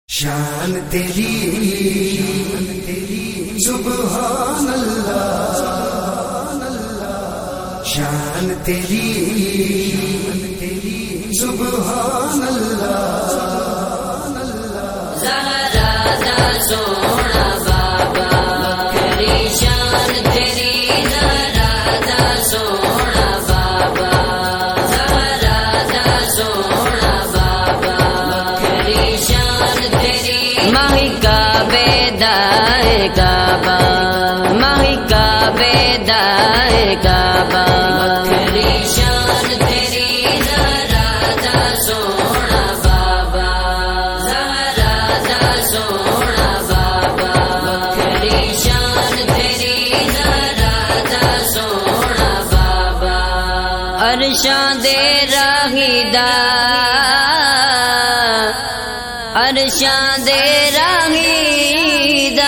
شان تیری سبحان اللہ، شان تیری سبحان اللہ، زہرا دا سونا بابا تیری شان تیری، زہرا دا سونا بابا، زہرا دا سونا بابا تیری شان تیری، ماہی کعبے دائے کعبہ، ماہی کعبے دائے کعبہ تیری شان تیری، زہرا دا سونا بابا، زہرا دا سونا بابا تیری شان تیری، زہرا دا سونا بابا، عرشاں دے راہی دا، عرشاں دے راہی دا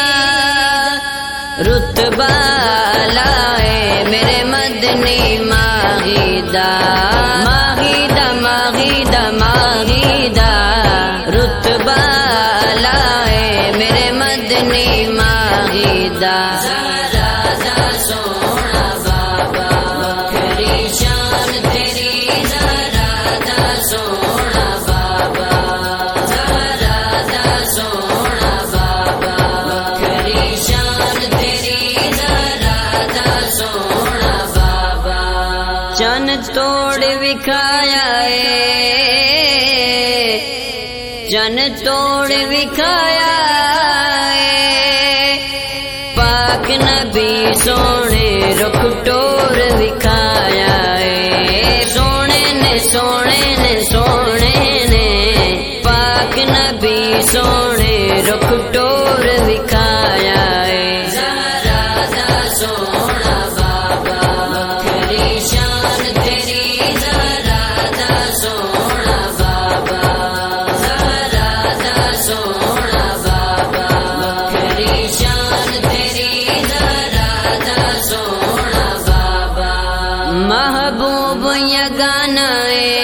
رتبہ لائے میرے مدنی ماہی دا، ماہی دا ماہی دا ماہی دا رتبہ لائے میرے مدنی ماہی دا، زہرا دا سونا بابا تیری شان تیری، زہرا دا سونا بابا، زہرا دا سونا بابا تیری شان تیری، زہرا دا سونا بابا، چن توڑ وکھایا ہے، چن توڑ وکھایا ہے، پاک نبی سونے رخ ٹور وکھایا ہے، سونے نے سونے نے سونے نے پاک نبی سونے رخ ٹور وکھایا ہے، زہرا دا سونا بابا تیری شان تیری، زہرا دا سونا بابا، زہرا دا سونا بابا تیری شان تیری، زہرا دا سونا بابا، محبوب یگانا ہے،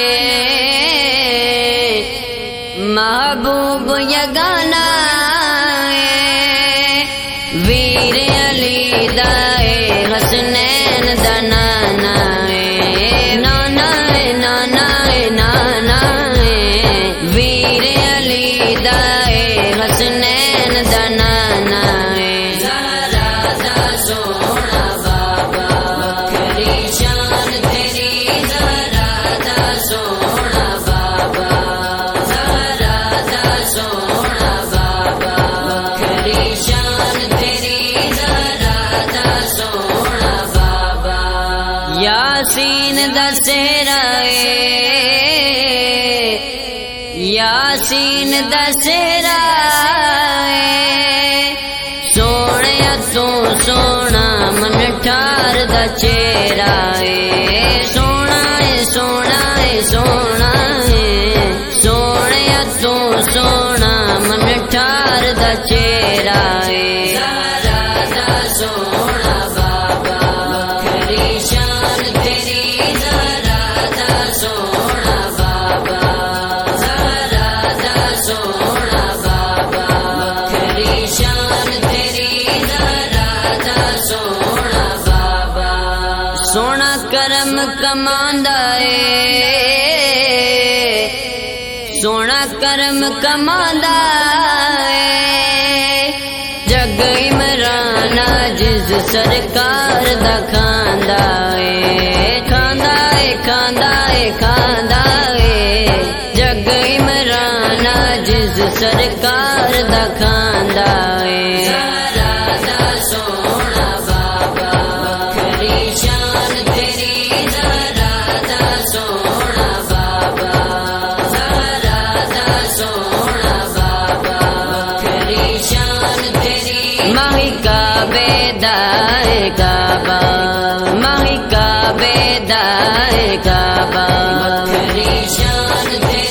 محبوب یگانا ہے، ویر علی دائے حسنین دا نانا ہے، نانا ہے نانا ہے نانا ہے، ویر علی دائے حسنین دا نانا ہے، زہرا دا سونا بابا تیری شان تیری، زہرا دا سونا بابا، زہرا دا سونا بابا تیری شان تیری، زہرا دا سونا بابا، یاسین دا سہرا ہے، یاسین دا سہرا ہے، سونے تو سونا من ٹھار دا چہرہ ہے، سونا ہے سونا ہے سونا ہے، سونے تو سونا من ٹھار دا چہرہ ہے، زہرا دا سونا بابا تیری شان تیری، زہرا دا سونا بابا، زہرا دا سونا بابا تیری شان تیری، زہرا دا سونا بابا، سونا کرم کماندا ہے، سونا کرم کماندا ہے، جگ عمران عاجز سرکار دا کھاندا ہے، کھاندا ہے کھاندا ہے کھاندا ہے، جگ عمران عاجز سرکار دا کھاندا ہے، زہرا دا سونا بابا تیری شان تیری، زہرا دا سونا بابا، زہرا دا سونا بابا تیری شان تیری، ماہی کعبے دائے کعبہ، ماہی کعبے دائے کعبہ تیری شان تیری،